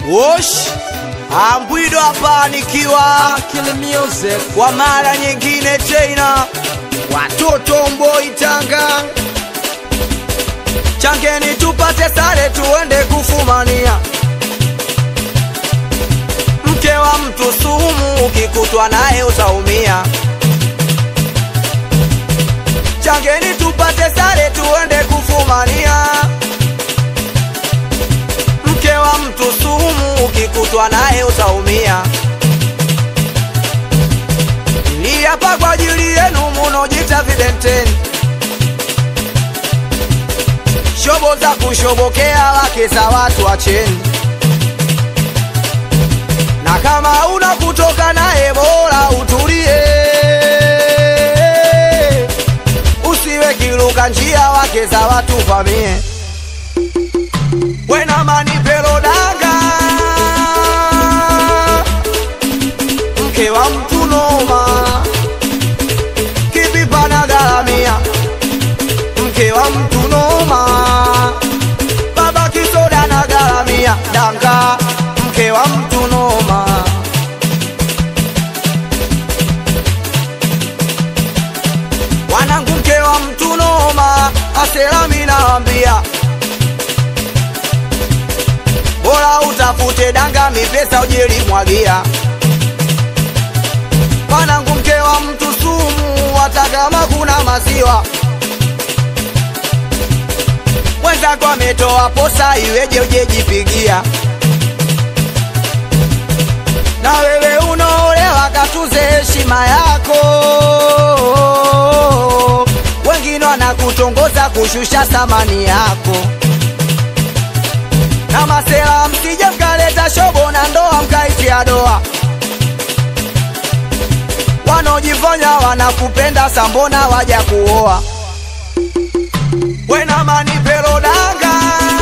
Wosh Ambwido hapa nikiwa kwa mara nyingine tena, watoto Mboi Tanga, changeni tupate sare tuende kufumania. Mke wa mtu sumu, ukikutwa naye utaumia. Changeni tupate sare tuende kufumania. Mke wa mtu sumu, ukikutwa naye utaumia. Niliapa kwa ajili yenu munojita videnteni, shobo za kushobokea wake za watu acheni. Na kama una kutoka naye bora utulie, usiwe kiluka njia wake za watu vamie. Wena manipelo danga, mke wa mtu noma, kipipa na garamia. Mke wa mtu noma, baba kisoda na garamia. Danga, mke wa mtu noma. Wanangu mke wa mtu noma, aselami naambia, bora utafute danga mipesa ujeli mwagia. Wanangu mke wa mtu sumu, hata kama kuna maziwa. Mwenzako ametoa posa, iweje ujejipigia. Na wewe unaolewa katuze heshima yako. Wengine wanakutongoza kushusha thamani yako. Na masela msije mkaleta shobo na ndoa mkaitia doa. Wanaojifanya wanakupenda sambona waja kuoa. Wena manipelo danga,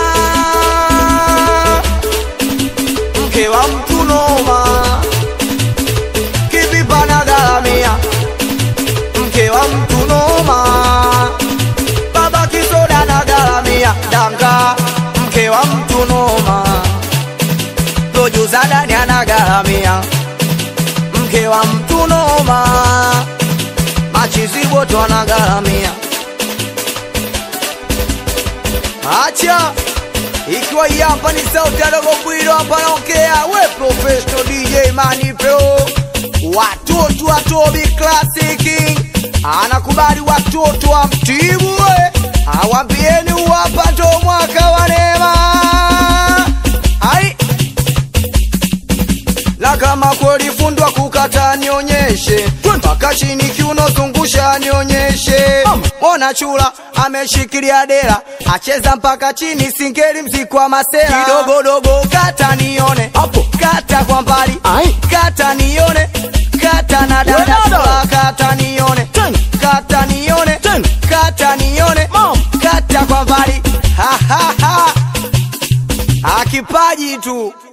mke wa mtu noma, kipipa na garamia. Mke wa mtu noma, baba kisoda na garamia. Danga, mke wa mtu noma, tojuza dani anagaramia. Mke wa mtu noma, machizi wote wanagaramia. Acha ikiwa hapa ni sauti ya Dogo Bwido hapa naongea. We professional DJ Manipelo, watoto wa Tobi Classic, anakubali watoto wa Mtibu we. Awambieni hapa ndo mwaka wa neema. Ai, la kama kweli fundwa kukata nionyeshe, mpaka chini kiuno zungusha nionyeshe. Ona chula ameshikilia dera, acheza mpaka chini singeli mziki wa masela. Kidogo dogo kata nione, kata kwa mbali, kata nione, kata na dada chula, kata nione, kata nione, kata nione, kata kwa mbali. Ha ha ha, akipaji tu.